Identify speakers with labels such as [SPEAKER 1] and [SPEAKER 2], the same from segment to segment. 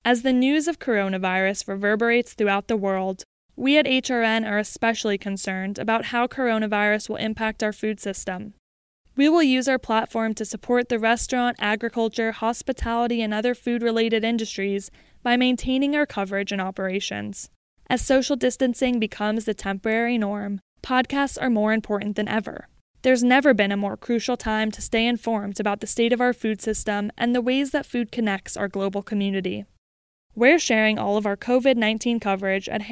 [SPEAKER 1] As the news of coronavirus reverberates throughout the world, we at HRN are especially concerned about how coronavirus will impact our food system. We will use our platform to support the restaurant, agriculture, hospitality, and other food-related industries by maintaining our coverage and operations. As social distancing becomes the temporary norm, podcasts are more important than ever. There's never been a more crucial time to stay informed about the state of our food system and the ways that food connects our global community. We're sharing all of our COVID-19 coverage at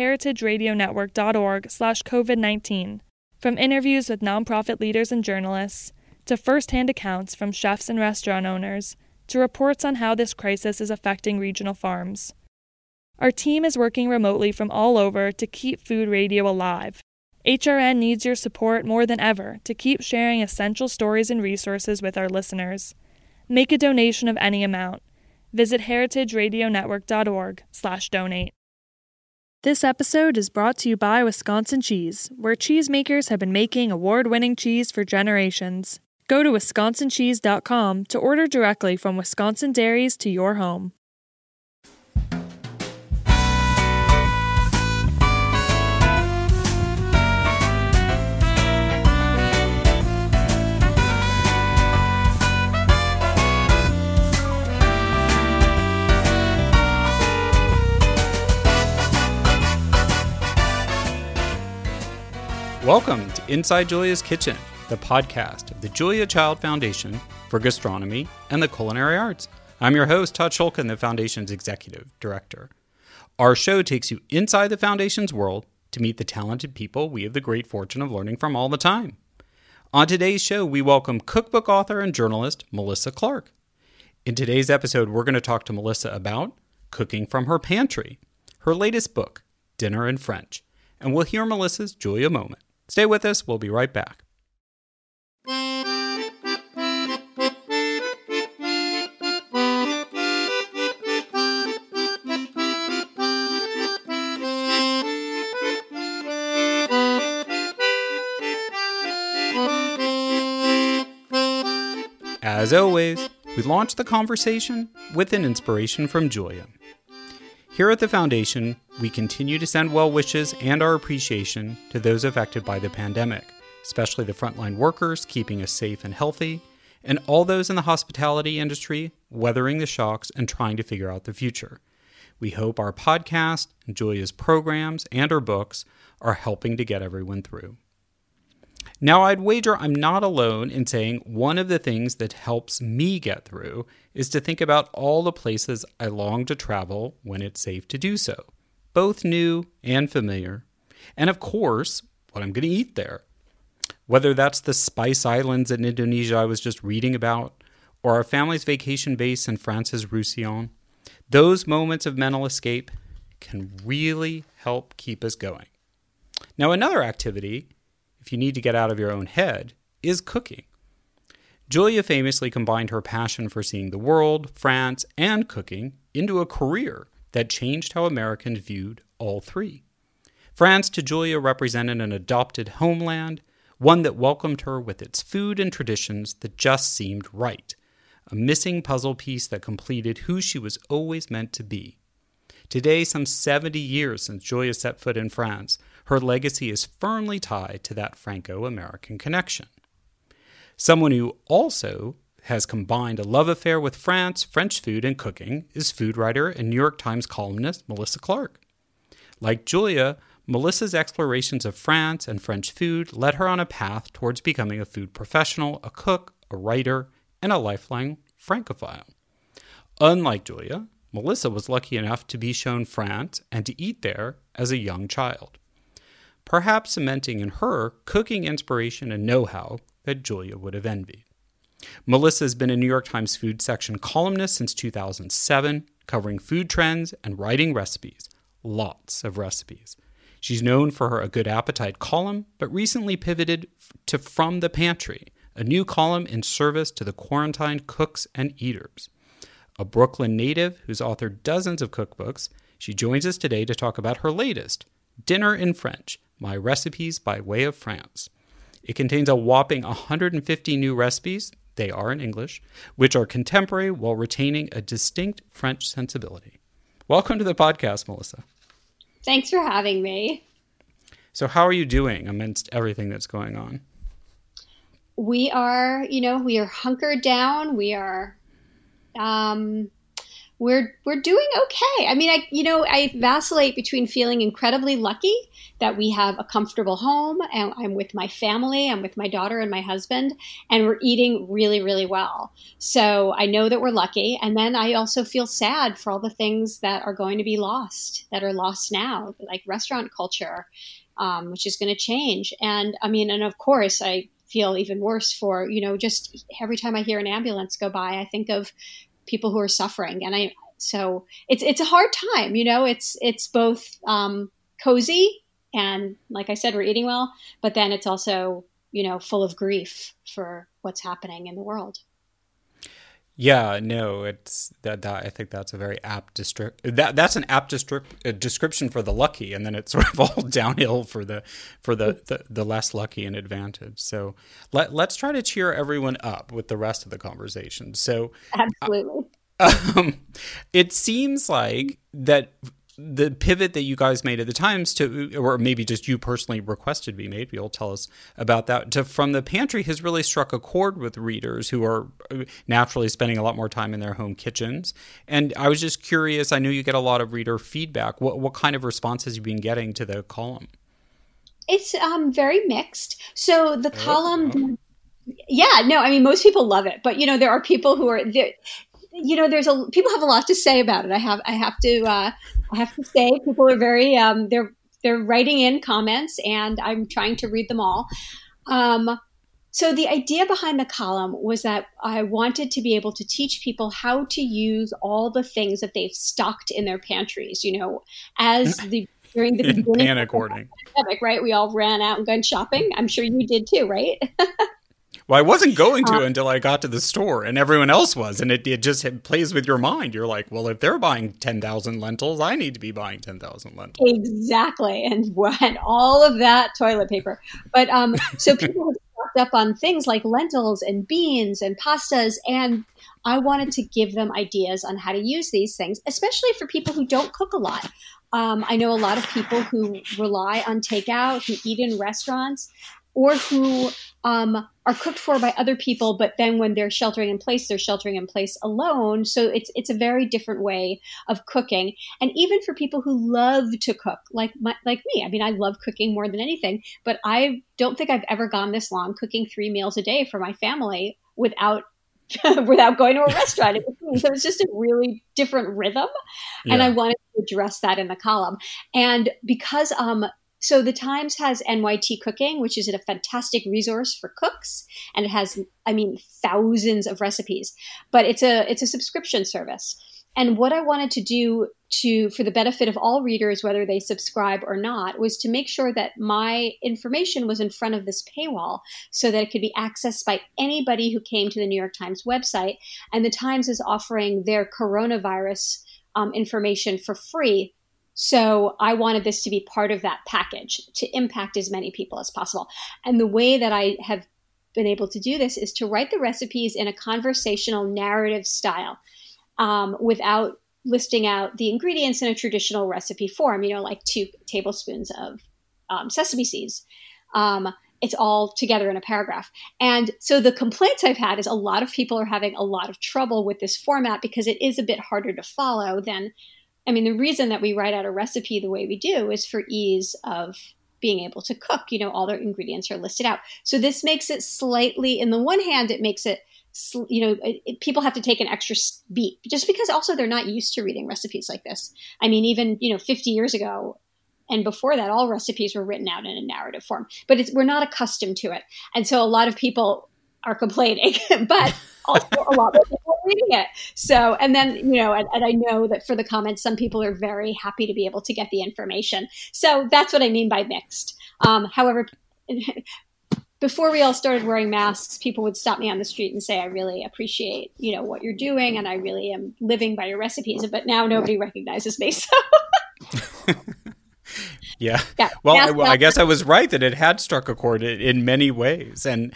[SPEAKER 1] heritageradionetwork.org/COVID-19, from interviews with nonprofit leaders and journalists, to first-hand accounts from chefs and restaurant owners, to reports on how this crisis is affecting regional farms. Our team is working remotely from all over to keep food radio alive. HRN needs your support more than ever to keep sharing essential stories and resources with our listeners. Make a donation of any amount. Visit heritageradionetwork.org/donate. This episode is brought to you by Wisconsin Cheese, where cheesemakers have been making award-winning cheese for generations. Go to wisconsincheese.com to order directly from Wisconsin dairies to your home.
[SPEAKER 2] Welcome to Inside Julia's Kitchen, the podcast of the Julia Child Foundation for Gastronomy and the Culinary Arts. I'm your host, Todd Shulkin, the Foundation's Executive Director. Our show takes you inside the Foundation's world to meet the talented people we have the great fortune of learning from all the time. On today's show, we welcome cookbook author and journalist Melissa Clark. In today's episode, we're going to talk to Melissa about cooking from her pantry, her latest book, Dinner in French, and we'll hear Melissa's Julia moment. Stay with us. We'll be right back. As always, we launch the conversation with an inspiration from Julia. Here at the Foundation, we continue to send well wishes and our appreciation to those affected by the pandemic, especially the frontline workers keeping us safe and healthy, and all those in the hospitality industry weathering the shocks and trying to figure out the future. We hope our podcast, Julia's programs, and her books are helping to get everyone through. Now, I'd wager I'm not alone in saying one of the things that helps me get through is to think about all the places I long to travel when it's safe to do so, both new and familiar, and of course, what I'm going to eat there. Whether that's the Spice Islands in Indonesia I was just reading about, or our family's vacation base in France's Roussillon, those moments of mental escape can really help keep us going. Now, another activity, if you need to get out of your own head, is cooking. Julia famously combined her passion for seeing the world, France, and cooking into a career that changed how Americans viewed all three. France to Julia represented an adopted homeland, one that welcomed her with its food and traditions that just seemed right, a missing puzzle piece that completed who she was always meant to be. Today, some 70 years since Julia set foot in France, her legacy is firmly tied to that Franco-American connection. Someone who also has combined a love affair with France, French food, and cooking is food writer and New York Times columnist Melissa Clark. Like Julia, Melissa's explorations of France and French food led her on a path towards becoming a food professional, a cook, a writer, and a lifelong Francophile. Unlike Julia, Melissa was lucky enough to be shown France and to eat there as a young child, perhaps cementing in her cooking inspiration and know-how that Julia would have envied. Melissa has been a New York Times food section columnist since 2007, covering food trends and writing recipes, lots of recipes. She's known for her A Good Appetite column, but recently pivoted to From the Pantry, a new column in service to the quarantined cooks and eaters. A Brooklyn native who's authored dozens of cookbooks, she joins us today to talk about her latest, Dinner in French, My Recipes by Way of France. It contains a whopping 150 new recipes, they are in English, which are contemporary while retaining a distinct French sensibility. Welcome to the podcast, Melissa.
[SPEAKER 3] Thanks for having me.
[SPEAKER 2] So how are you doing amidst everything that's going on?
[SPEAKER 3] We are hunkered down. We're doing okay. I mean, I vacillate between feeling incredibly lucky that we have a comfortable home and I'm with my family, I'm with my daughter and my husband, and we're eating really, really well. So I know that we're lucky. And then I also feel sad for all the things that are going to be lost, that are lost now, like restaurant culture, which is going to change. And I mean, and of course, I feel even worse for, just every time I hear an ambulance go by, I think of people who are suffering. And so it's a hard time, it's both cozy and, like I said, we're eating well, but then it's also, full of grief for what's happening in the world.
[SPEAKER 2] Yeah, no, it's that I think that's a very apt that's an apt description for the lucky, and then it's sort of all downhill for the less lucky and advantaged. So let's try to cheer everyone up with the rest of the conversation. So
[SPEAKER 3] absolutely,
[SPEAKER 2] it seems like that the pivot that you guys made at the Times or maybe just you personally requested be made, you'll tell us about that, from the pantry has really struck a chord with readers who are naturally spending a lot more time in their home kitchens. And I was just curious, I know you get a lot of reader feedback. What kind of responses you've been getting to the column?
[SPEAKER 3] It's very mixed. So the column, yeah, no, I mean, most people love it, but there are people who are there. People have a lot to say about it. I have to say people are very, they're writing in comments and I'm trying to read them all. So the idea behind the column was that I wanted to be able to teach people how to use all the things that they've stocked in their pantries, during the beginning
[SPEAKER 2] panic hoarding,
[SPEAKER 3] right? We all ran out and went shopping. I'm sure you did too, right?
[SPEAKER 2] Well, I wasn't going to until I got to the store, and everyone else was, and it just plays with your mind. You're like, well, if they're buying 10,000 lentils, I need to be buying 10,000 lentils.
[SPEAKER 3] Exactly, and all of that toilet paper. But so people have stocked up on things like lentils and beans and pastas, and I wanted to give them ideas on how to use these things, especially for people who don't cook a lot. I know a lot of people who rely on takeout, who eat in restaurants, or who are cooked for by other people, but then when they're sheltering in place alone. So it's a very different way of cooking. And even for people who love to cook, like me, I mean, I love cooking more than anything, but I don't think I've ever gone this long cooking 3 meals a day for my family without going to a restaurant. So it's just a really different rhythm. Yeah. And I wanted to address that in the column. And because so the Times has NYT Cooking, which is a fantastic resource for cooks, and it has, thousands of recipes. But it's a subscription service. And what I wanted to do for the benefit of all readers, whether they subscribe or not, was to make sure that my information was in front of this paywall so that it could be accessed by anybody who came to the New York Times website. And the Times is offering their coronavirus information for free. So I wanted this to be part of that package to impact as many people as possible. And the way that I have been able to do this is to write the recipes in a conversational narrative style, without listing out the ingredients in a traditional recipe form, like 2 tablespoons of sesame seeds. It's all together in a paragraph. And so the complaints I've had is a lot of people are having a lot of trouble with this format because it is a bit harder to follow than, the reason that we write out a recipe the way we do is for ease of being able to cook. All their ingredients are listed out. So this makes it slightly, in the one hand, it makes it, people have to take an extra beat just because also they're not used to reading recipes like this. Even, 50 years ago and before that, all recipes were written out in a narrative form, but we're not accustomed to it. And so a lot of people are complaining, but also a lot of people are reading it. So, and then, and I know that for the comments, some people are very happy to be able to get the information. So that's what I mean by mixed. However, before we all started wearing masks, people would stop me on the street and say, I really appreciate, what you're doing. And I really am living by your recipes. But now nobody recognizes me. So
[SPEAKER 2] Yeah.
[SPEAKER 3] Yeah.
[SPEAKER 2] Well, I guess I was right that it had struck a chord in many ways. And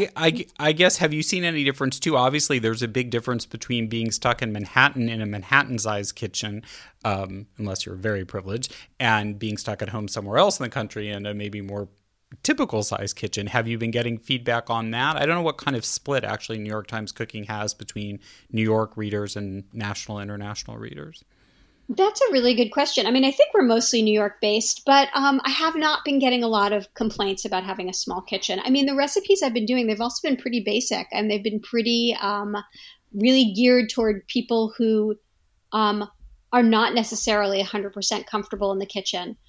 [SPEAKER 2] I guess, have you seen any difference too? Obviously, there's a big difference between being stuck in Manhattan in a Manhattan-sized kitchen, unless you're very privileged, and being stuck at home somewhere else in the country in a maybe more typical size kitchen. Have you been getting feedback on that? I don't know what kind of split actually New York Times Cooking has between New York readers and national, international readers.
[SPEAKER 3] That's a really good question. I mean, I think we're mostly New York based, but I have not been getting a lot of complaints about having a small kitchen. I mean, the recipes I've been doing, they've also been pretty basic, and they've been pretty really geared toward people who are not necessarily 100% comfortable in the kitchen.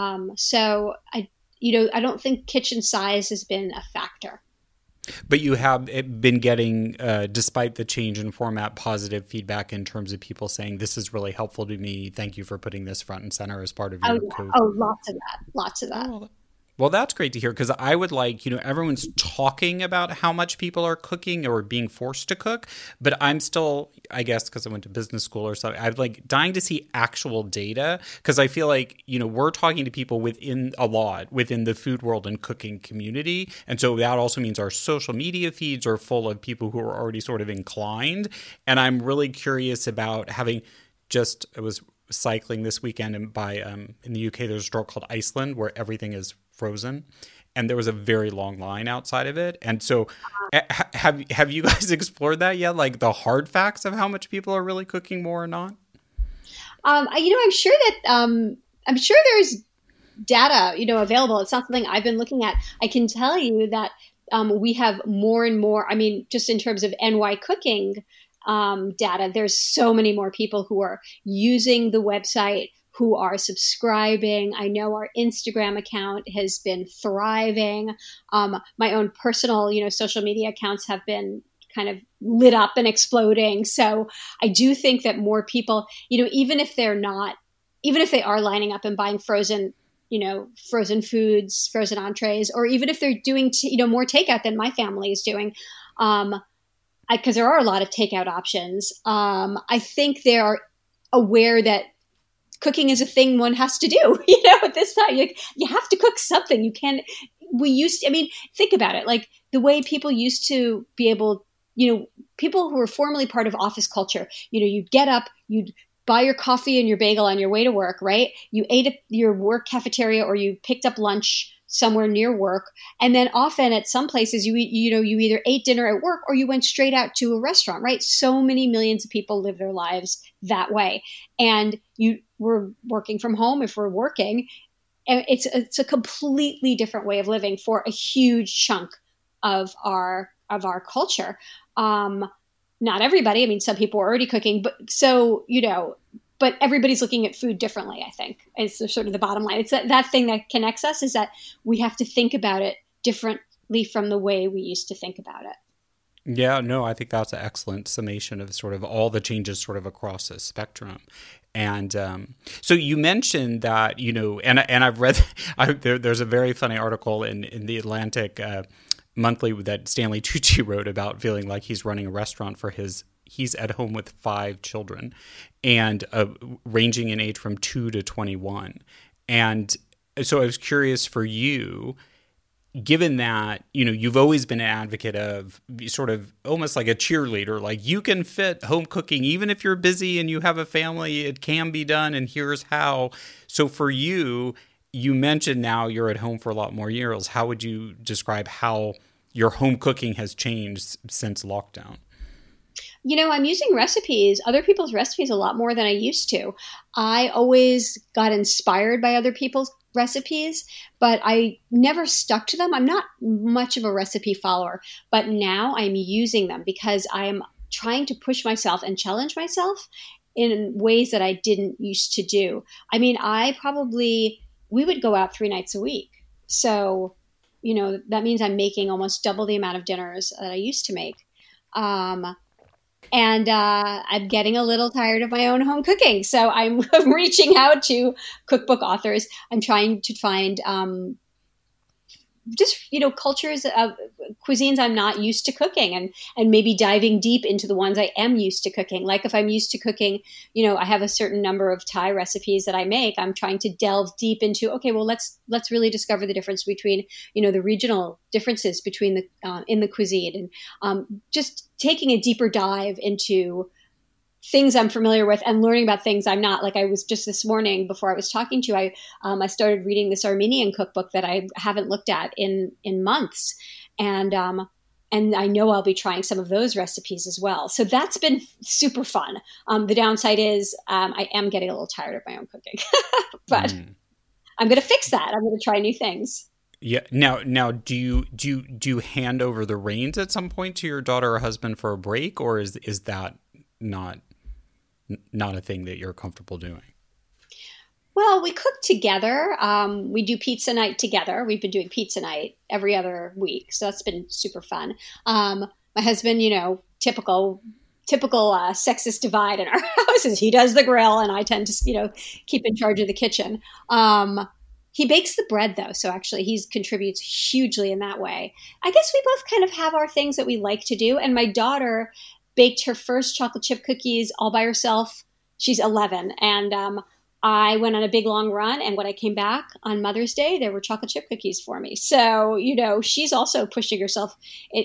[SPEAKER 3] So I don't think kitchen size has been a factor.
[SPEAKER 2] But you have been getting, despite the change in format, positive feedback in terms of people saying, this is really helpful to me. Thank you for putting this front and center as part of your code.
[SPEAKER 3] Oh, lots of that.
[SPEAKER 2] Oh, well, that's great to hear, because I would like, everyone's talking about how much people are cooking or being forced to cook, but I'm still, I guess, because I went to business school or something, I'm like dying to see actual data, because I feel like, we're talking to people within the food world and cooking community. And so that also means our social media feeds are full of people who are already sort of inclined. And I'm really curious about I was cycling this weekend in the UK, there's a store called Iceland where everything is frozen, and there was a very long line outside of it. And so have you guys explored that yet, like the hard facts of how much people are really cooking more or not?
[SPEAKER 3] I'm sure there's data available. It's not something I've been looking at. I can tell you that we have more and more, I mean, just in terms of NY cooking data, there's so many more people who are using the website, who are subscribing. I know our Instagram account has been thriving. My own personal, social media accounts have been kind of lit up and exploding. So I do think that more people, even if they are lining up and buying frozen foods, frozen entrees, or even if they're doing, more takeout than my family is doing, because there are a lot of takeout options. I think they are aware that cooking is a thing one has to do. At this time, you have to cook something. Think about it. Like the way people used to be able, people who were formerly part of office culture, you'd get up, you'd buy your coffee and your bagel on your way to work, right? You ate at your work cafeteria or you picked up lunch somewhere near work. And then often at some places, you either ate dinner at work or you went straight out to a restaurant, right? So many millions of people live their lives that way. And we're working from home if we're working. And it's a completely different way of living for a huge chunk of our culture. Not everybody. I mean, some people are already cooking, but everybody's looking at food differently, I think. It's sort of the bottom line. It's that thing that connects us is that we have to think about it differently from the way we used to think about it.
[SPEAKER 2] Yeah, no, I think that's an excellent summation of sort of all the changes sort of across the spectrum. And so you mentioned that, and I've read, there's a very funny article in the Atlantic Monthly that Stanley Tucci wrote about feeling like he's running a restaurant for he's at home with 5 children and ranging in age from 2 to 21. And so I was curious for you, given that, you've always been an advocate of sort of almost like a cheerleader, like you can fit home cooking, even if you're busy and you have a family, it can be done. And here's how. So for you, you mentioned now you're at home for a lot more years. How would you describe how your home cooking has changed since lockdown?
[SPEAKER 3] I'm using other people's recipes a lot more than I used to. I always got inspired by other people's recipes, but I never stuck to them. I'm not much of a recipe follower, but now I'm using them because I am trying to push myself and challenge myself in ways that I didn't used to do. I mean, we would go out 3 nights a week. So, that means I'm making almost double the amount of dinners that I used to make. And I'm getting a little tired of my own home cooking. So I'm reaching out to cookbook authors. I'm trying to find just, cultures of cuisines I'm not used to cooking, and maybe diving deep into the ones I am used to cooking. Like if I'm used to cooking, I have a certain number of Thai recipes that I make. I'm trying to delve deep into, okay, well, let's really discover the difference between, the regional differences between in the cuisine, and just taking a deeper dive into things I'm familiar with and learning about things I'm not. Like I was just this morning before I was talking to you, I started reading this Armenian cookbook that I haven't looked at in months. And I know I'll be trying some of those recipes as well. So that's been super fun. The downside is I am getting a little tired of my own cooking, but I'm going to fix that. I'm going to try new things.
[SPEAKER 2] Yeah. Now, do you hand over the reins at some point to your daughter or husband for a break, or is that not a thing that you're comfortable doing?
[SPEAKER 3] Well, we cook together. We do pizza night together. We've been doing pizza night every other week, so that's been super fun. My husband, typical sexist divide in our house is he does the grill and I tend to, keep in charge of the kitchen. He bakes the bread though, so actually he contributes hugely in that way. I guess we both kind of have our things that we like to do, and my daughter baked her first chocolate chip cookies all by herself. She's 11. And I went on a big long run. And when I came back on Mother's Day, there were chocolate chip cookies for me. So, she's also pushing herself.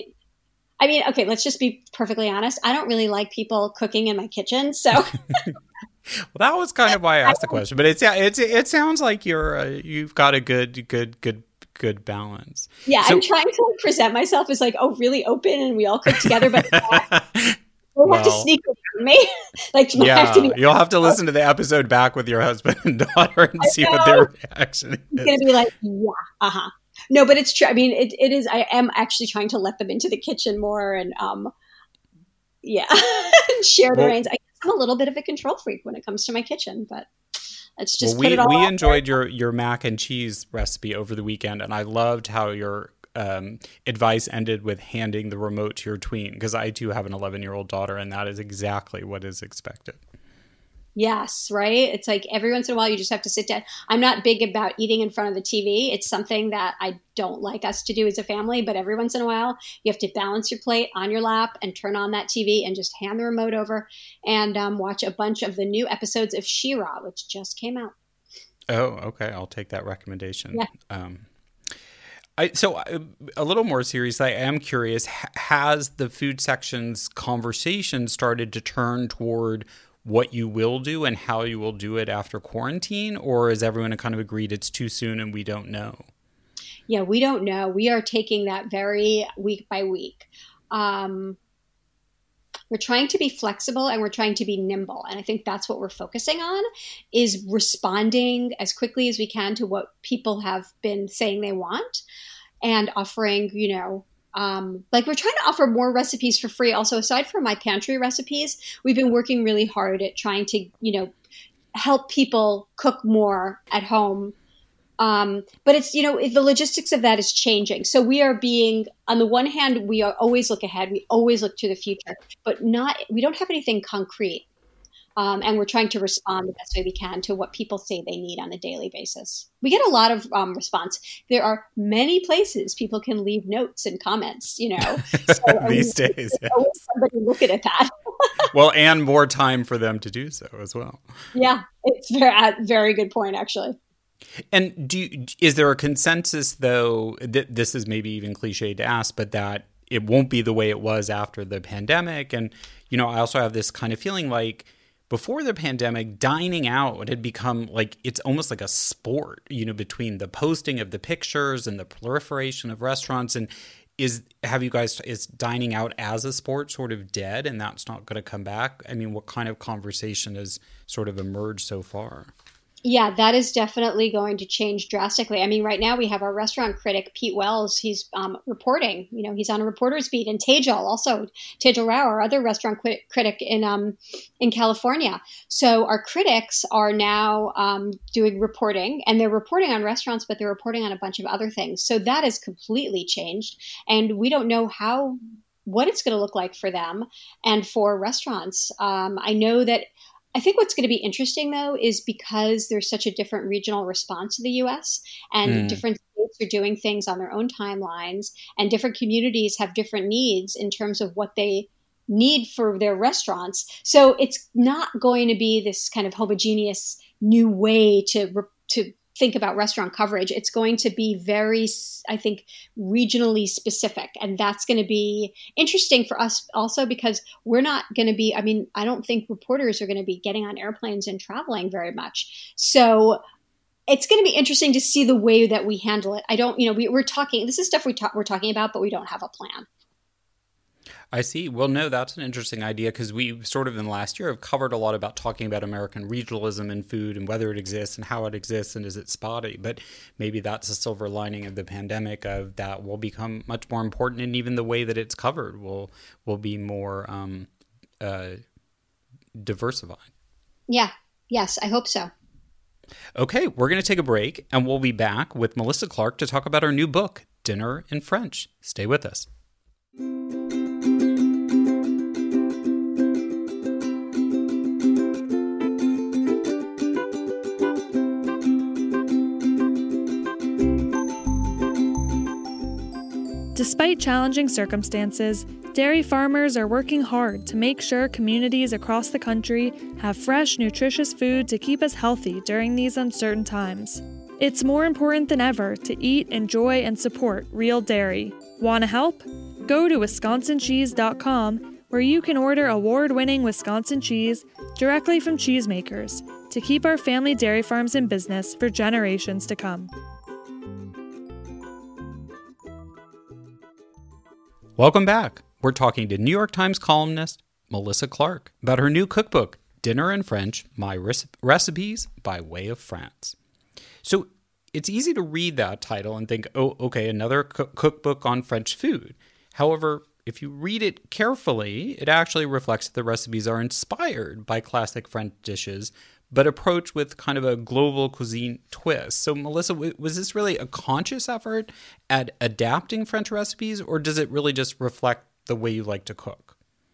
[SPEAKER 3] Okay, let's just be perfectly honest. I don't really like people cooking in my kitchen. So
[SPEAKER 2] well, that was kind of why I asked the question. But it sounds like you've got a good balance.
[SPEAKER 3] Yeah, so, I'm trying to present myself as really open and we all cook together, but you'll have to sneak around me.
[SPEAKER 2] You'll have to listen to the episode back with your husband and daughter and see what their reaction is. It's
[SPEAKER 3] going to be like, yeah, No, but it's true. I mean, it is. I am actually trying to let them into the kitchen more and share the reins. I guess I'm a little bit of a control freak when it comes to my kitchen, but let's just put it all
[SPEAKER 2] we enjoyed your mac and cheese recipe over the weekend, and I loved how your advice ended with handing the remote to your tween, because I too have an 11-year-old daughter, and that is exactly what is expected.
[SPEAKER 3] Yes, right? It's like every once in a while you just have to sit down. I'm not big about eating in front of the TV. It's something that I don't like us to do as a family, but every once in a while you have to balance your plate on your lap and turn on that TV and just hand the remote over and watch a bunch of the new episodes of She-Ra, which just came out.
[SPEAKER 2] Oh, okay. I'll take that recommendation.
[SPEAKER 3] Yeah.
[SPEAKER 2] So a little more serious, I am curious, has the food section's conversation started to turn toward what you will do and how you will do it after quarantine, or is everyone kind of agreed it's too soon and we don't know?
[SPEAKER 3] Yeah, we don't know. We are taking that very week by week. We're trying to be flexible and we're trying to be nimble. And I think that's what we're focusing on, is responding as quickly as we can to what people have been saying they want and offering, we're trying to offer more recipes for free. Also, aside from my pantry recipes, we've been working really hard at trying to, help people cook more at home. But it's, the logistics of that is changing. So we are on the one hand, we always look ahead. We always look to the future, but we don't have anything concrete. And we're trying to respond the best way we can to what people say they need on a daily basis. We get a lot of response. There are many places people can leave notes and comments, So,
[SPEAKER 2] these days.
[SPEAKER 3] Yes. Always somebody looking at that.
[SPEAKER 2] Well, and more time for them to do so as well.
[SPEAKER 3] Yeah, it's a very good point, actually.
[SPEAKER 2] And is there a consensus, though, that this is maybe even cliche to ask, but that it won't be the way it was after the pandemic? And, I also have this kind of feeling like before the pandemic, dining out had become it's almost like a sport, between the posting of the pictures and the proliferation of restaurants. And is dining out as a sport sort of dead and that's not going to come back? I mean, what kind of conversation has sort of emerged so far?
[SPEAKER 3] Yeah, that is definitely going to change drastically. I mean, right now we have our restaurant critic, Pete Wells. He's reporting, he's on a reporter's beat. And Tejal Rao, our other restaurant critic in California. So our critics are now doing reporting, and they're reporting on restaurants, but they're reporting on a bunch of other things. So that has completely changed. And we don't know what it's going to look like for them and for restaurants. I think what's going to be interesting, though, is because there's such a different regional response to the U.S. and different states folks are doing things on their own timelines, and different communities have different needs in terms of what they need for their restaurants. So it's not going to be this kind of homogeneous new way to think about restaurant coverage. It's going to be very, I think, regionally specific. And that's going to be interesting for us also, because we're not going to be, I mean, I don't think reporters are going to be getting on airplanes and traveling very much. So it's going to be interesting to see the way that we handle it. I don't, we're talking, this is stuff we're talking about, but we don't have a plan.
[SPEAKER 2] I see. Well, no, that's an interesting idea, because we sort of in the last year have covered a lot about talking about American regionalism in food and whether it exists and how it exists and is it spotty. But maybe that's a silver lining of the pandemic, of that will become much more important, and even the way that it's covered will be more diversified.
[SPEAKER 3] Yeah. Yes, I hope so.
[SPEAKER 2] Okay, we're going to take a break, and we'll be back with Melissa Clark to talk about our new book, Dinner in French. Stay with us.
[SPEAKER 1] Despite challenging circumstances, dairy farmers are working hard to make sure communities across the country have fresh, nutritious food to keep us healthy during these uncertain times. It's more important than ever to eat, enjoy, and support real dairy. Want to help? Go to wisconsincheese.com, where you can order award-winning Wisconsin cheese directly from cheesemakers to keep our family dairy farms in business for generations to come.
[SPEAKER 2] Welcome back. We're talking to New York Times columnist Melissa Clark about her new cookbook, Dinner in French, My Recipes by Way of France. So it's easy to read that title and think, oh, okay, another cookbook on French food. However, if you read it carefully, it actually reflects that the recipes are inspired by classic French dishes, but approached with kind of a global cuisine twist. So, Melissa, was this really a conscious effort at adapting French recipes, or does it really just reflect the way you like to cook?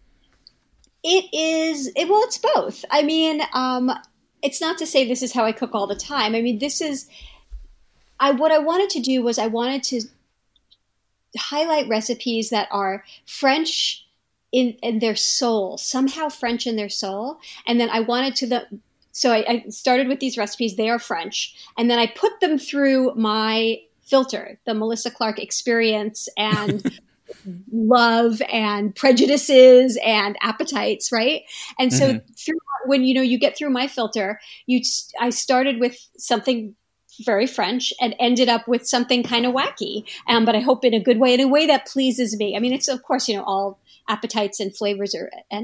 [SPEAKER 3] Well, it's both. I mean, it's not to say this is how I cook all the time. I mean, what I wanted to do was I wanted to highlight recipes that are French in their soul, somehow French in their soul. And then I wanted so I started with these recipes. They are French. And then I put them through my filter, the Melissa Clark experience and love and prejudices and appetites, right? And so when you get through my filter, I started with something very French and ended up with something kind of wacky, but I hope in a good way, in a way that pleases me. I mean, it's of course, all appetites and flavors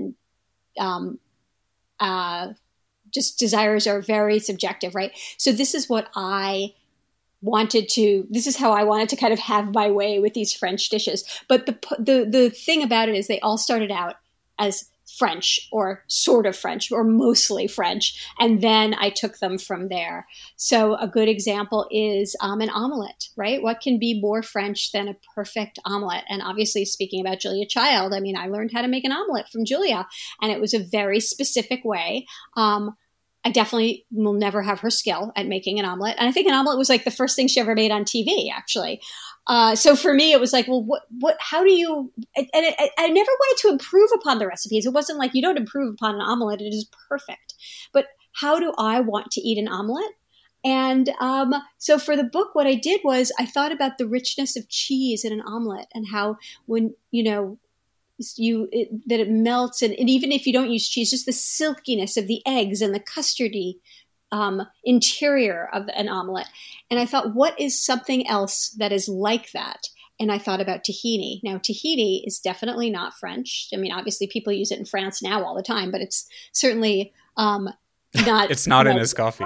[SPEAKER 3] just desires are very subjective, right? So this is how I wanted to kind of have my way with these French dishes. But the thing about it is they all started out as French or sort of French or mostly French. And then I took them from there. So a good example is an omelet, right? What can be more French than a perfect omelet? And obviously speaking about Julia Child, I mean, I learned how to make an omelet from Julia, and it was a very specific way. I definitely will never have her skill at making an omelet. And I think an omelet was like the first thing she ever made on TV, actually. So for me, it was like, well, how do you, and I never wanted to improve upon the recipes. It wasn't like you don't improve upon an omelet. It is perfect. But how do I want to eat an omelet? And so for the book, what I did was I thought about the richness of cheese in an omelet and how when, that it melts, and even if you don't use cheese, just the silkiness of the eggs and the custardy interior of an omelet. And I thought, what is something else that is like that? And I thought about tahini. Now, tahini is definitely not French. I mean, obviously people use it in France now all the time, but it's certainly not.
[SPEAKER 2] It's not in his coffee.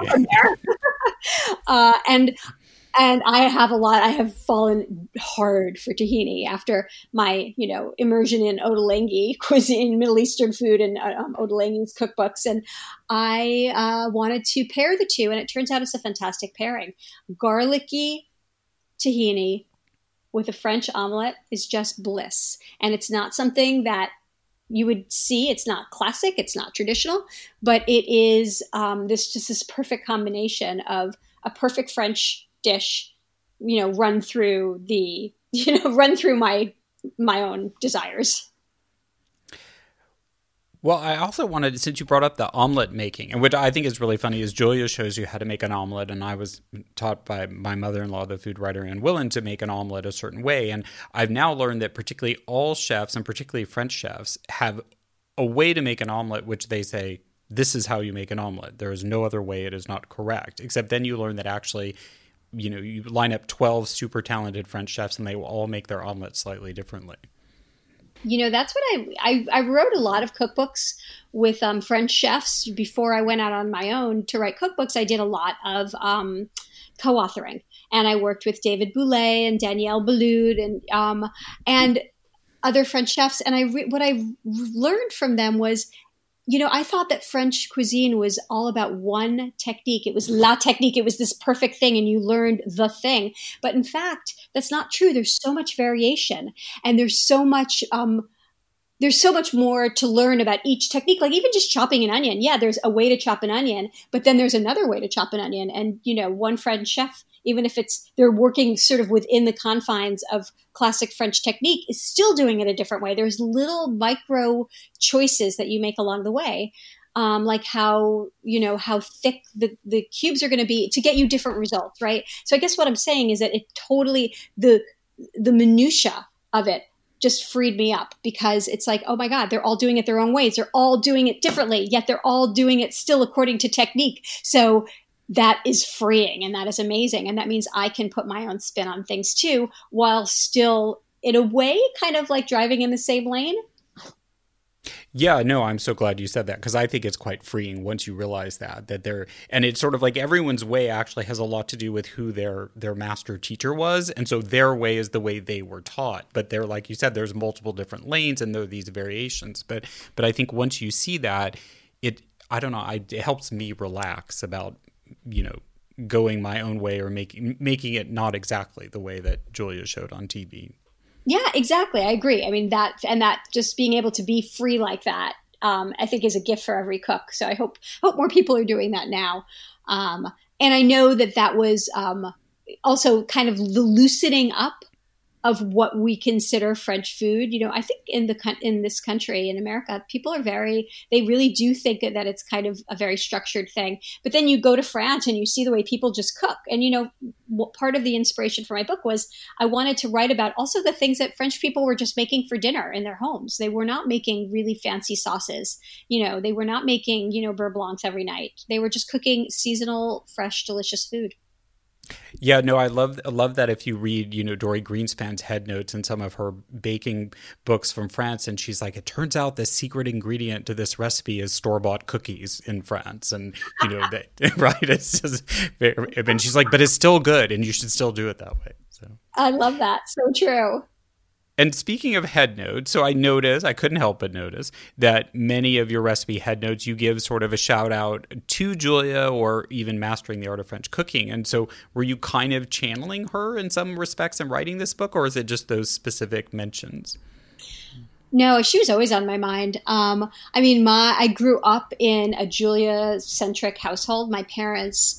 [SPEAKER 3] And I have fallen hard for tahini after my, immersion in Ottolenghi cuisine, Middle Eastern food, and Ottolenghi's cookbooks. And I wanted to pair the two, and it turns out it's a fantastic pairing. Garlicky tahini with a French omelet is just bliss. And it's not something that you would see. It's not classic. It's not traditional, but it is this perfect combination of a perfect French dish run through run through my own desires.
[SPEAKER 2] Well, I also wanted, since you brought up the omelet making, and which I think is really funny, is Julia shows you how to make an omelet, and I was taught by my mother-in-law, the food writer Anne Willan, to make an omelet a certain way. And I've now learned that particularly all chefs, and particularly French chefs, have a way to make an omelet which they say, this is how you make an omelet. There is no other way. It is not correct. Except then you learn that actually, you line up 12 super talented French chefs, and they will all make their omelet slightly differently.
[SPEAKER 3] That's what I wrote a lot of cookbooks with French chefs. Before I went out on my own to write cookbooks, I did a lot of co-authoring. And I worked with David Boulay and Danielle Boulud and other French chefs. And what I learned from them was, I thought that French cuisine was all about one technique. It was la technique. It was this perfect thing, and you learned the thing. But in fact, that's not true. There's so much variation, and there's so much more to learn about each technique. Like even just chopping an onion. Yeah, there's a way to chop an onion, but then there's another way to chop an onion. And one French chef, even if they're working sort of within the confines of classic French technique, is still doing it a different way. There's little micro choices that you make along the way, like how thick the cubes are going to be to get you different results, right? So I guess what I'm saying is that it totally, the minutia of it just freed me up, because it's like, oh my God, they're all doing it their own ways. They're all doing it differently, yet they're all doing it still according to technique. So that is freeing, and that is amazing. And that means I can put my own spin on things too, while still in a way kind of like driving in the same lane.
[SPEAKER 2] Yeah, no, I'm so glad you said that, because I think it's quite freeing once you realize that and it's sort of like everyone's way actually has a lot to do with who their master teacher was. And so their way is the way they were taught. But they're, like you said, there's multiple different lanes and there are these variations. But I think once you see that, it helps me relax about, going my own way or making it not exactly the way that Julia showed on TV.
[SPEAKER 3] Yeah, exactly. I agree. I mean, that just being able to be free like that, I think is a gift for every cook. So I hope more people are doing that now. And I know that was also kind of the loosening up of what we consider French food. I think in this country, in America, people they really do think that it's kind of a very structured thing. But then you go to France and you see the way people just cook. And, part of the inspiration for my book was I wanted to write about also the things that French people were just making for dinner in their homes. They were not making really fancy sauces. They were not making, beurre blancs every night. They were just cooking seasonal, fresh, delicious food.
[SPEAKER 2] Yeah, no, I love that if you read, Dory Greenspan's head notes in some of her baking books from France, and she's like, it turns out the secret ingredient to this recipe is store-bought cookies in France. And, right, it's just, and she's like, but it's still good and you should still do it that way. So
[SPEAKER 3] I love that. So true.
[SPEAKER 2] And speaking of head notes, so I couldn't help but notice that many of your recipe head notes, you give sort of a shout out to Julia or even Mastering the Art of French Cooking. And so were you kind of channeling her in some respects in writing this book, or is it just those specific mentions?
[SPEAKER 3] No, she was always on my mind. I grew up in a Julia-centric household. My parents,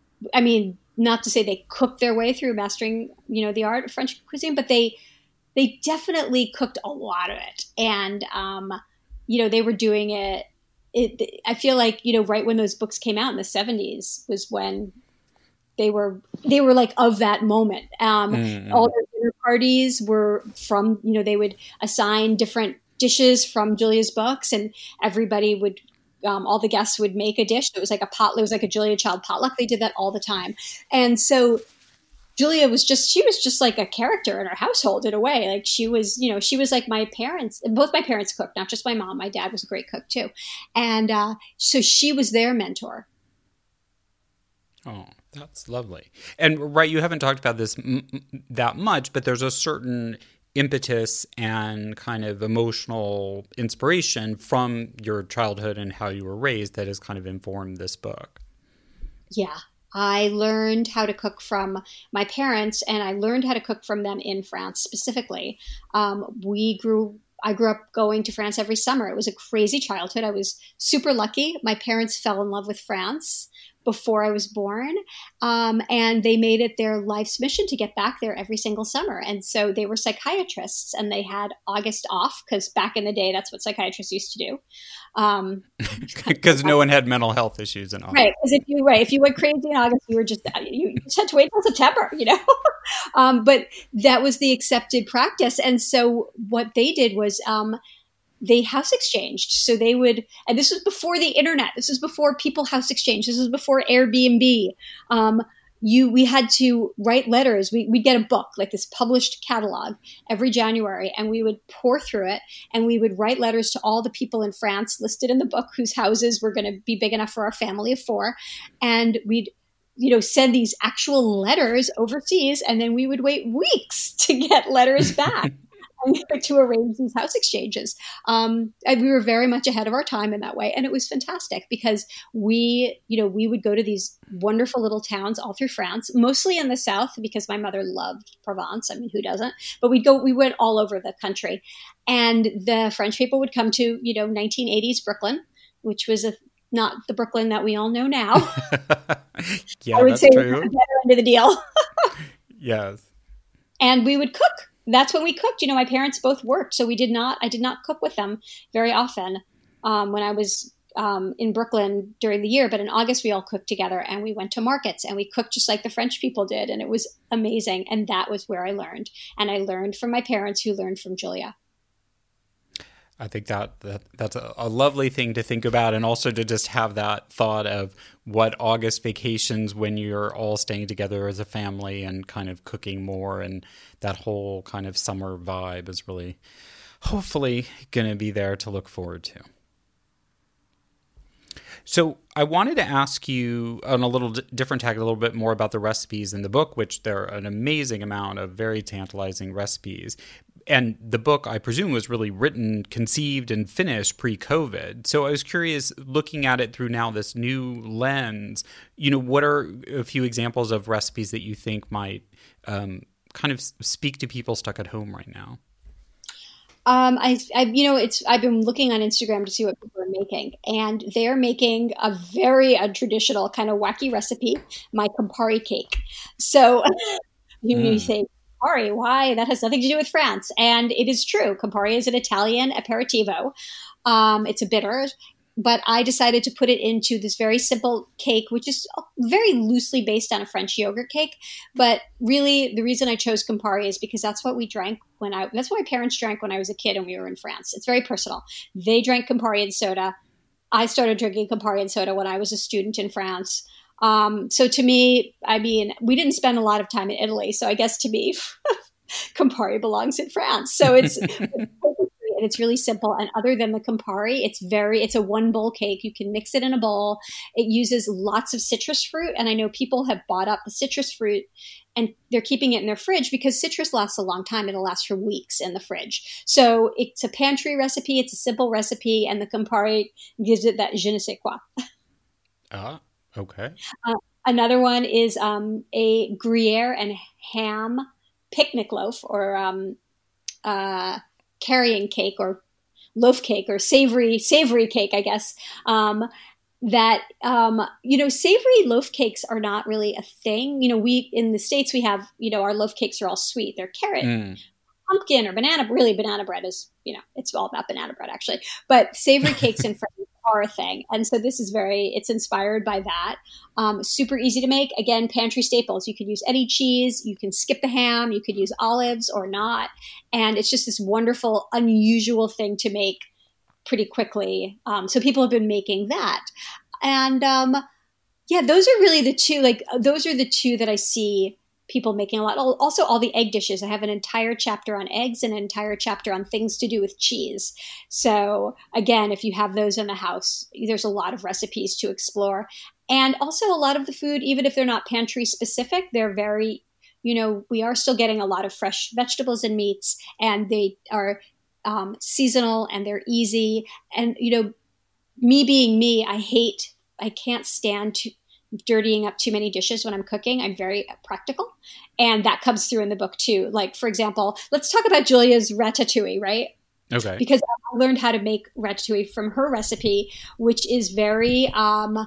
[SPEAKER 3] not to say they cooked their way through mastering, the art of French cuisine, but they definitely cooked a lot of it. And, they were doing it. I feel like, right when those books came out in the 70s was when they were like of that moment. All their dinner parties were from, they would assign different dishes from Julia's books, and everybody would, all the guests would make a dish. It was like a Julia Child potluck. They did that all the time. And so Julia was just like a character in our household in a way. Like she was like my parents. Both my parents cooked, not just my mom. My dad was a great cook too. And so she was their mentor.
[SPEAKER 2] Oh, that's lovely. And right, you haven't talked about this that much, but there's a certain impetus and kind of emotional inspiration from your childhood and how you were raised that has kind of informed this book.
[SPEAKER 3] Yeah. I learned how to cook from my parents, and I learned how to cook from them in France specifically. I grew up going to France every summer. It was a crazy childhood. I was super lucky. My parents fell in love with France before I was born. And they made it their life's mission to get back there every single summer. And so they were psychiatrists, and they had August off because back in the day, that's what psychiatrists used to do.
[SPEAKER 2] Because no one had mental health issues in August.
[SPEAKER 3] Right. Because if you went crazy in August, you just had to wait till September, but that was the accepted practice. And so what they did was, they house exchanged. So they would, and this was before the internet. This was before people house exchange. This was before Airbnb. We had to write letters. We'd get a book, like this published catalog every January, and we would pour through it, and we would write letters to all the people in France listed in the book whose houses were going to be big enough for our family of 4. And we'd send these actual letters overseas, and then we would wait weeks to get letters back. To arrange these house exchanges. And we were very much ahead of our time in that way. And it was fantastic because we would go to these wonderful little towns all through France, mostly in the south because my mother loved Provence. I mean, who doesn't? But we went all over the country. And the French people would come to, 1980s Brooklyn, which was not the Brooklyn that we all know now.
[SPEAKER 2] Yeah,
[SPEAKER 3] I would
[SPEAKER 2] that's
[SPEAKER 3] say
[SPEAKER 2] true.
[SPEAKER 3] the better end of the deal.
[SPEAKER 2] Yes.
[SPEAKER 3] And we would cook. That's when we cooked. My parents both worked, so I did not cook with them very often when I was in Brooklyn during the year. But in August, we all cooked together, and we went to markets, and we cooked just like the French people did, and it was amazing. And that was where I learned. And I learned from my parents, who learned from Julia.
[SPEAKER 2] I think that's a lovely thing to think about, and also to just have that thought of what August vacations when you're all staying together as a family and kind of cooking more, and that whole kind of summer vibe is really hopefully going to be there to look forward to. So I wanted to ask you on a little different tack, a little bit more about the recipes in the book, which there are an amazing amount of very tantalizing recipes. And the book, I presume, was really written, conceived, and finished pre-COVID. So I was curious, looking at it through now this new lens, what are a few examples of recipes that you think might kind of speak to people stuck at home right now?
[SPEAKER 3] I've been looking on Instagram to see what people are making, and they're making a very untraditional kind of wacky recipe, my Campari cake. So you think, Campari, why? That has nothing to do with France. And it is true. Campari is an Italian aperitivo. It's a bitter, but I decided to put it into this very simple cake, which is very loosely based on a French yogurt cake. But really, the reason I chose Campari is because that's what we drank that's what my parents drank when I was a kid and we were in France. It's very personal. They drank Campari and soda. I started drinking Campari and soda when I was a student in France. So to me, we didn't spend a lot of time in Italy. So I guess to me, Campari belongs in France. So it's really simple. And other than the Campari, it's a one bowl cake. You can mix it in a bowl. It uses lots of citrus fruit. And I know people have bought up the citrus fruit and they're keeping it in their fridge because citrus lasts a long time. It'll last for weeks in the fridge. So it's a pantry recipe. It's a simple recipe. And the Campari gives it that je ne sais quoi.
[SPEAKER 2] Okay.
[SPEAKER 3] Another one is a Gruyere and ham picnic loaf, or carrying cake, or loaf cake, or savory cake, I guess. Savory loaf cakes are not really a thing. We in the States, we have, our loaf cakes are all sweet. They're carrot, pumpkin, or banana. Really, banana bread is, it's all about banana bread actually. But savory cakes in France are a thing. And so this is it's inspired by that. Super easy to make. Again, pantry staples. You could use any cheese. You can skip the ham. You could use olives or not. And it's just this wonderful, unusual thing to make pretty quickly. So people have been making that. And those are really the two, those are the two that I see people making a lot. Also, all the egg dishes. I have an entire chapter on eggs and an entire chapter on things to do with cheese. So again, if you have those in the house, there's a lot of recipes to explore. And also a lot of the food, even if they're not pantry specific, they're very, we are still getting a lot of fresh vegetables and meats, and they are seasonal and they're easy. And, me being me, I can't stand dirtying up too many dishes when I'm cooking. I'm very practical. And that comes through in the book too. Like, for example, let's talk about Julia's ratatouille, right?
[SPEAKER 2] Okay.
[SPEAKER 3] Because I learned how to make ratatouille from her recipe, which is very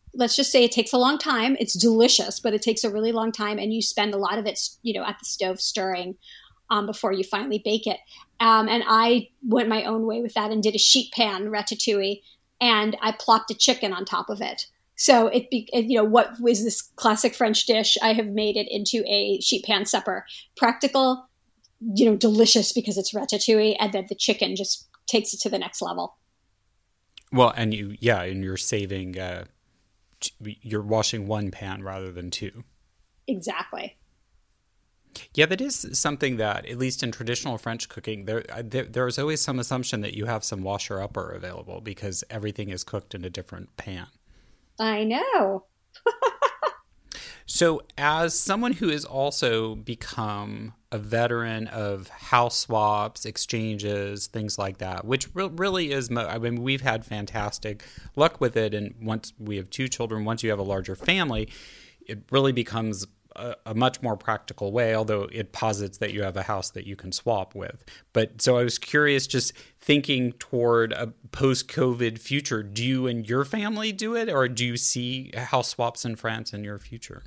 [SPEAKER 3] let's just say it takes a long time. It's delicious, but it takes a really long time. And you spend a lot of it, at the stove stirring before you finally bake it. And I went my own way with that and did a sheet pan ratatouille, and I plopped a chicken on top of it. So what was this classic French dish? I have made it into a sheet pan supper. Practical, delicious because it's ratatouille, and then the chicken just takes it to the next level.
[SPEAKER 2] Well, and you're saving, you're washing one pan rather than two.
[SPEAKER 3] Exactly.
[SPEAKER 2] Yeah, that is something that, at least in traditional French cooking, there's always some assumption that you have some washer-upper available because everything is cooked in a different pan.
[SPEAKER 3] I know.
[SPEAKER 2] So as someone who has also become a veteran of house swaps, exchanges, things like that, which really is, we've had fantastic luck with it. And once we have two children, once you have a larger family, it really becomes a much more practical way, although it posits that you have a house that you can swap with. But so I was curious, just thinking toward a post-COVID future, do you and your family do it, or do you see house swaps in France in your future?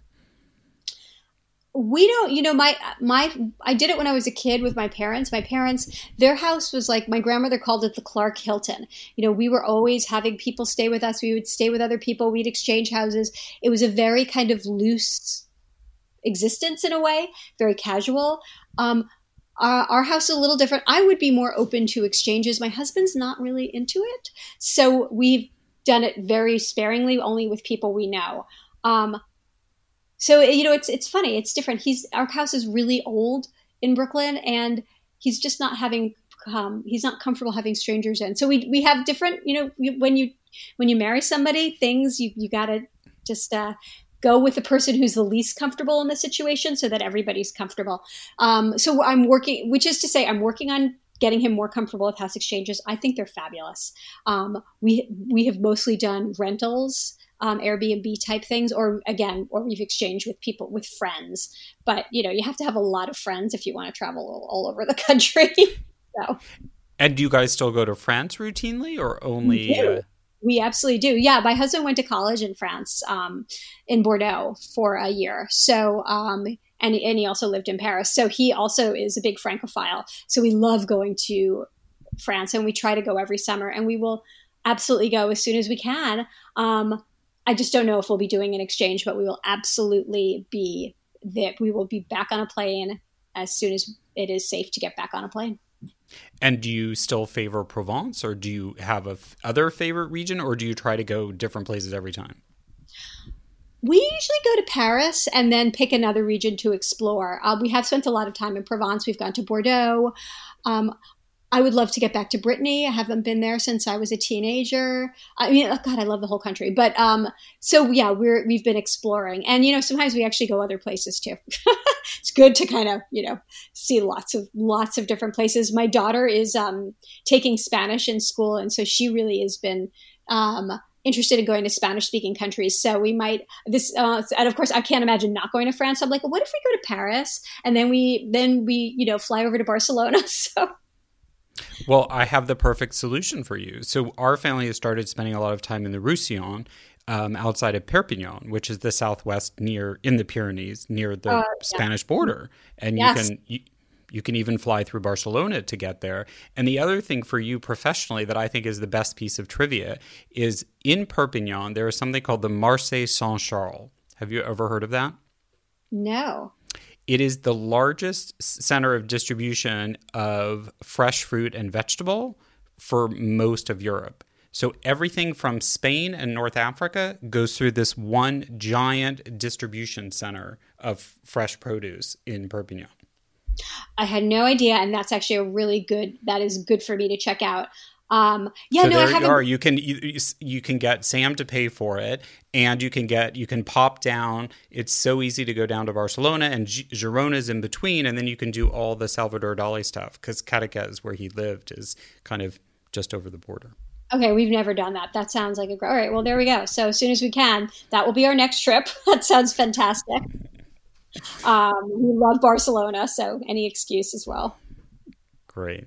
[SPEAKER 3] We don't, I did it when I was a kid with my parents. My parents, their house was like, my grandmother called it the Clark Hilton. We were always having people stay with us. We would stay with other people. We'd exchange houses. It was a very kind of loose existence in a way, very casual. Our house is a little different. I would be more open to exchanges. My husband's not really into it. So we've done it very sparingly, only with people we know. So, it's funny. It's different. Our house is really old in Brooklyn, and he's just not he's not comfortable having strangers in. So we have different, when you marry somebody, things you got to just go with the person who's the least comfortable in the situation so that everybody's comfortable. So I'm working on getting him more comfortable with house exchanges. I think they're fabulous. We have mostly done rentals, Airbnb type things, or we've exchanged with people, with friends. But, you have to have a lot of friends if you want to travel all over the country. So.
[SPEAKER 2] And do you guys still go to France routinely, or only?
[SPEAKER 3] We absolutely do. Yeah. My husband went to college in France, in Bordeaux for a year. So, and he also lived in Paris. So he also is a big Francophile. So we love going to France, and we try to go every summer, and we will absolutely go as soon as we can. I just don't know if we'll be doing an exchange, but we will absolutely be there. We will be back on a plane as soon as it is safe to get back on a plane.
[SPEAKER 2] And do you still favor Provence, or do you have other favorite region, or do you try to go different places every time?
[SPEAKER 3] We usually go to Paris and then pick another region to explore. We have spent a lot of time in Provence. We've gone to Bordeaux. I would love to get back to Brittany. I haven't been there since I was a teenager. I mean, oh God, I love the whole country. But so yeah, we've been exploring, and sometimes we actually go other places too. It's good to kind of see lots of different places. My daughter is taking Spanish in school, and so she really has been interested in going to Spanish-speaking countries. So we might and of course I can't imagine not going to France. I'm like, well, what if we go to Paris and then we fly over to Barcelona? So.
[SPEAKER 2] Well, I have the perfect solution for you. So our family has started spending a lot of time in the Roussillon, outside of Perpignan, which is the southwest in the Pyrenees, near the Spanish border. And yes. You can even fly through Barcelona to get there. And the other thing for you professionally that I think is the best piece of trivia is in Perpignan, there is something called the Marché Saint-Charles. Have you ever heard of that?
[SPEAKER 3] No.
[SPEAKER 2] It is the largest center of distribution of fresh fruit and vegetable for most of Europe. So everything from Spain and North Africa goes through this one giant distribution center of fresh produce in Perpignan.
[SPEAKER 3] I had no idea, and that's actually that is good for me to check out.
[SPEAKER 2] I haven't. You can get Sam to pay for it, and you can pop down. It's so easy to go down to Barcelona, and Girona is in between, and then you can do all the Salvador Dali stuff because Cadaqués, where he lived, is kind of just over the border.
[SPEAKER 3] Okay, we've never done that. That sounds like all right. Well, there we go. So as soon as we can, that will be our next trip. That sounds fantastic. We love Barcelona, so any excuse as well.
[SPEAKER 2] Great.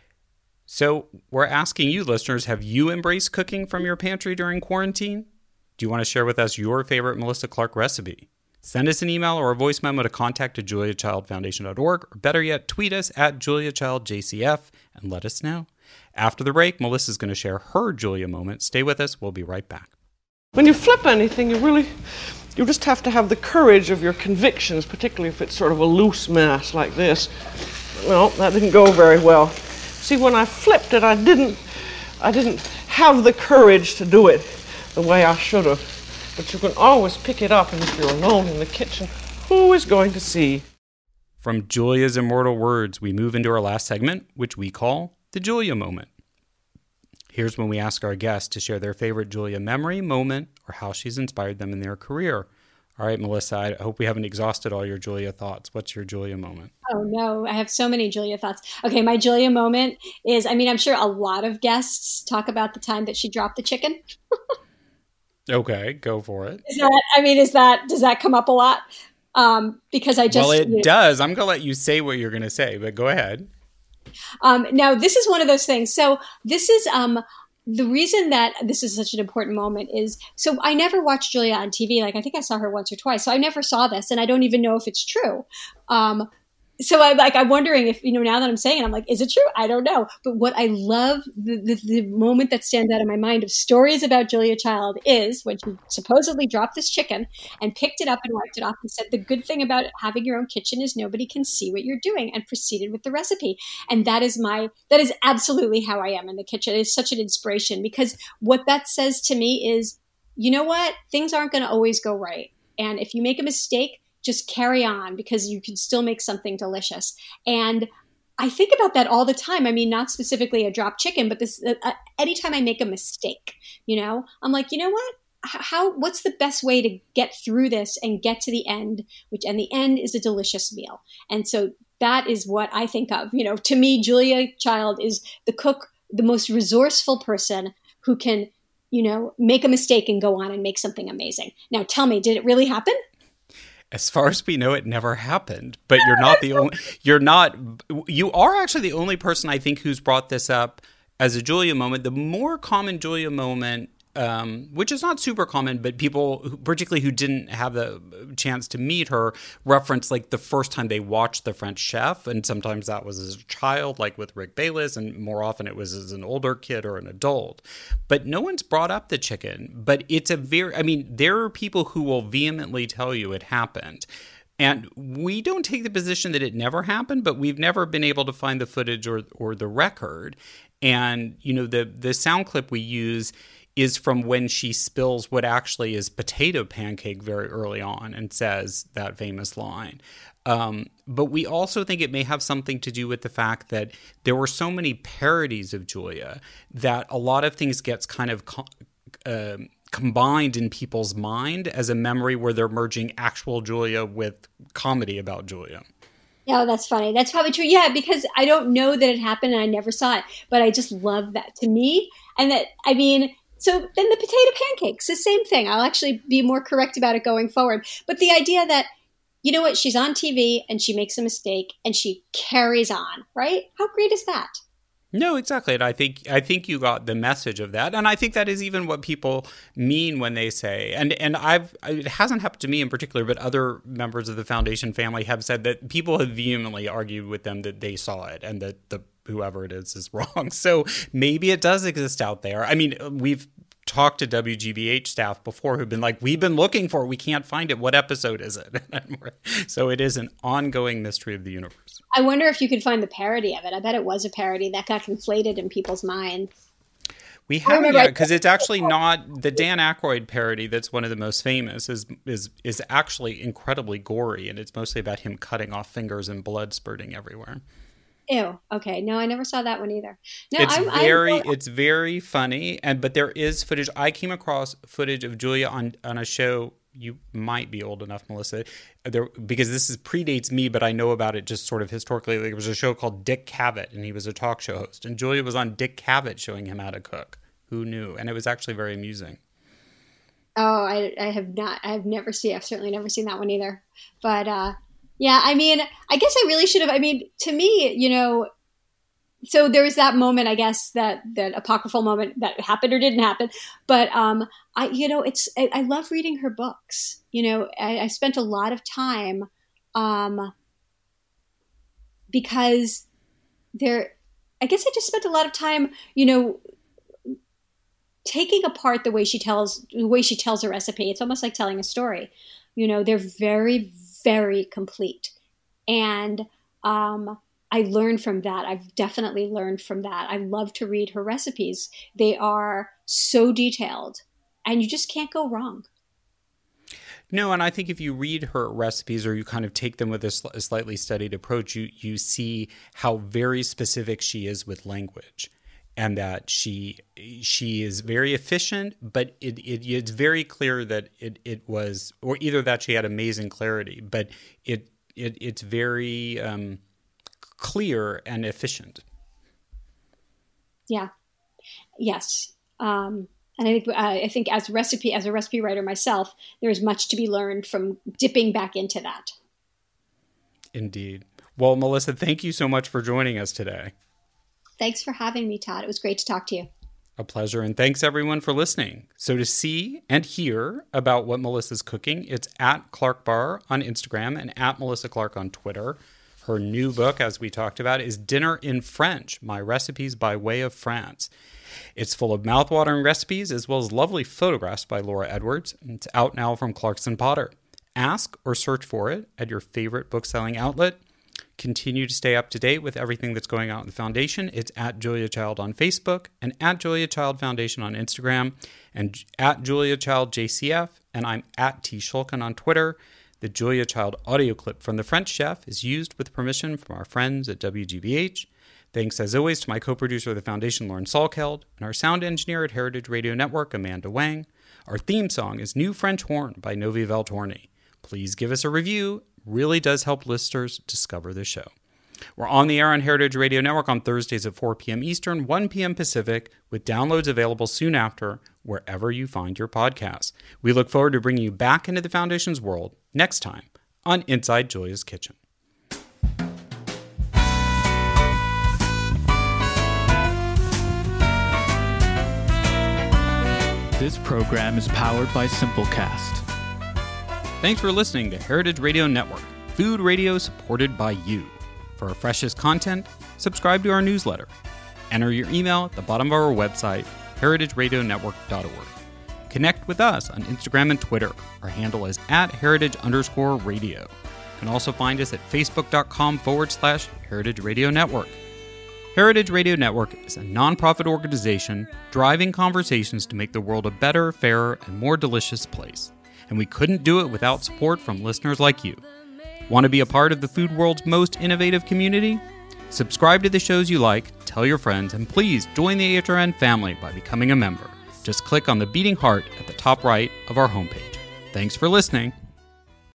[SPEAKER 2] So we're asking you, listeners, have you embraced cooking from your pantry during quarantine? Do you want to share with us your favorite Melissa Clark recipe? Send us an email or a voice memo to contact@juliachildfoundation.org, or better yet, tweet us at JuliaChildJCF and let us know. After the break, Melissa's going to share her Julia moment. Stay with us. We'll be right back.
[SPEAKER 4] When you flip anything, you just have to have the courage of your convictions, particularly if it's sort of a loose mass like this. Well, that didn't go very well. See, when I flipped it, I didn't have the courage to do it the way I should have. But you can always pick it up, and if you're alone in the kitchen, who is going to see?
[SPEAKER 2] From Julia's immortal words, we move into our last segment, which we call the Julia moment. Here's when we ask our guests to share their favorite Julia memory, moment, or how she's inspired them in their career. All right, Melissa, I hope we haven't exhausted all your Julia thoughts. What's your Julia moment?
[SPEAKER 3] Oh, no, I have so many Julia thoughts. Okay, my Julia moment is, I'm sure a lot of guests talk about the time that she dropped the chicken.
[SPEAKER 2] Okay, go for it.
[SPEAKER 3] Does that come up a lot? Because I just...
[SPEAKER 2] Well, it does. I'm going to let you say what you're going to say, but go ahead.
[SPEAKER 3] Now, this is one of those things. So this is the reason that this is such an important moment is, so I never watched Julia on TV. Like, I think I saw her once or twice. So I never saw this, and I don't even know if it's true. So I'm wondering if, now that I'm saying it, I'm like, is it true? I don't know. But what I love, the moment that stands out in my mind of stories about Julia Child is when she supposedly dropped this chicken and picked it up and wiped it off and said, the good thing about having your own kitchen is nobody can see what you're doing, and proceeded with the recipe. And that is absolutely how I am in the kitchen. It's such an inspiration, because what that says to me is, you know what? Things aren't going to always go right. And if you make a mistake, just carry on, because you can still make something delicious. And I think about that all the time. Not specifically a dropped chicken, but this anytime I make a mistake, I'm like, you know what? What's the best way to get through this and get to the end, and the end is a delicious meal. And so that is what I think of. To me, Julia Child is the cook, the most resourceful person who can, make a mistake and go on and make something amazing. Now, tell me, did it really happen?
[SPEAKER 2] As far as we know, it never happened, but you're not the only, you are actually the only person I think who's brought this up as a Julia moment. The more common Julia moment, which is not super common, but people, particularly who didn't have the chance to meet her, reference like the first time they watched The French Chef. And sometimes that was as a child, like with Rick Bayless, and more often it was as an older kid or an adult. But no one's brought up the chicken. But it's there are people who will vehemently tell you it happened. And we don't take the position that it never happened, but we've never been able to find the footage or the record. And, the sound clip we use is from when she spills what actually is potato pancake very early on and says that famous line. But we also think it may have something to do with the fact that there were so many parodies of Julia that a lot of things gets kind of combined in people's mind as a memory where they're merging actual Julia with comedy about Julia.
[SPEAKER 3] Yeah, that's funny. That's probably true. Yeah, because I don't know that it happened and I never saw it, but I just love that to me. And that, so then the potato pancakes, the same thing. I'll actually be more correct about it going forward. But the idea that, you know what, she's on TV and she makes a mistake and she carries on, right? How great is that?
[SPEAKER 2] No, exactly. And I think you got the message of that. And I think that is even what people mean when they say, and it hasn't happened to me in particular, but other members of the foundation family have said that people have vehemently argued with them that they saw it and that whoever it is wrong. So maybe it does exist out there. We've talked to WGBH staff before who've been like, we've been looking for it. We can't find it. What episode is it? So it is an ongoing mystery of the universe.
[SPEAKER 3] I wonder if you could find the parody of it. I bet it was a parody that got conflated in people's minds.
[SPEAKER 2] We haven't yet, because it's actually not the Dan Aykroyd parody that's one of the most famous is actually incredibly gory, and it's mostly about him cutting off fingers and blood spurting everywhere.
[SPEAKER 3] Ew. Okay. No, I never saw that one either. No,
[SPEAKER 2] it's very funny, but there is footage. I came across footage of Julia on a show. You might be old enough, Melissa, because this predates me, but I know about it just sort of historically. There was a show called Dick Cavett, and he was a talk show host, and Julia was on Dick Cavett showing him how to cook. Who knew? And it was actually very amusing.
[SPEAKER 3] Oh, I have not. I've certainly never seen that one either. But yeah, I guess I really should have. To me, so there was that moment, I guess, that apocryphal moment that happened or didn't happen. But I love reading her books. I spent a lot of time because I guess I just spent a lot of time, taking apart the way she tells a recipe. It's almost like telling a story. They're very, very complete, and I learned from that. I've definitely learned from that. I love to read her recipes. They are so detailed, and you just can't go wrong.
[SPEAKER 2] No, and I think if you read her recipes or you kind of take them with a slightly studied approach, you see how very specific she is with language, and that she is very efficient, but it's very clear that it was, or either that she had amazing clarity, but it's very clear and efficient.
[SPEAKER 3] Yeah. Yes. And I think as a recipe writer myself, there's much to be learned from dipping back into that.
[SPEAKER 2] Indeed. Well, Melissa, thank you so much for joining us today.
[SPEAKER 3] Thanks for having me, Todd. It was great to talk to you.
[SPEAKER 2] A pleasure. And thanks everyone for listening. So to see and hear about what Melissa's cooking, it's at Clark Bar on Instagram and at Melissa Clark on Twitter. Her new book, as we talked about, is Dinner in French, My Recipes by Way of France. It's full of mouthwatering recipes as well as lovely photographs by Laura Edwards. It's out now from Clarkson Potter. Ask or search for it at your favorite bookselling outlet. Continue to stay up to date with everything that's going on in the Foundation. It's at Julia Child on Facebook and at Julia Child Foundation on Instagram and at Julia Child JCF, and I'm at T. Shulkin on Twitter. The Julia Child audio clip from The French Chef is used with permission from our friends at WGBH. Thanks, as always, to my co-producer of the Foundation, Lauren Salkeld, and our sound engineer at Heritage Radio Network, Amanda Wang. Our theme song is New French Horn by Novi Valtorni. Please give us a review. It really does help listeners discover the show. We're on the air on Heritage Radio Network on Thursdays at 4 p.m. Eastern, 1 p.m. Pacific, with downloads available soon after, wherever you find your podcasts. We look forward to bringing you back into the Foundation's world next time on Inside Julia's Kitchen.
[SPEAKER 5] This program is powered by Simplecast.
[SPEAKER 2] Thanks for listening to Heritage Radio Network, food radio supported by you. For our freshest content, subscribe to our newsletter. Enter your email at the bottom of our website, heritageradionetwork.org. Connect with us on Instagram and Twitter. Our handle is @heritage_radio. You can also find us at facebook.com/Heritage Radio Network. Heritage Radio Network is a nonprofit organization driving conversations to make the world a better, fairer, and more delicious place. And we couldn't do it without support from listeners like you. Want to be a part of the food world's most innovative community? Subscribe to the shows you like, tell your friends, and please join the HRN family by becoming a member. Just click on the beating heart at the top right of our homepage. Thanks for listening.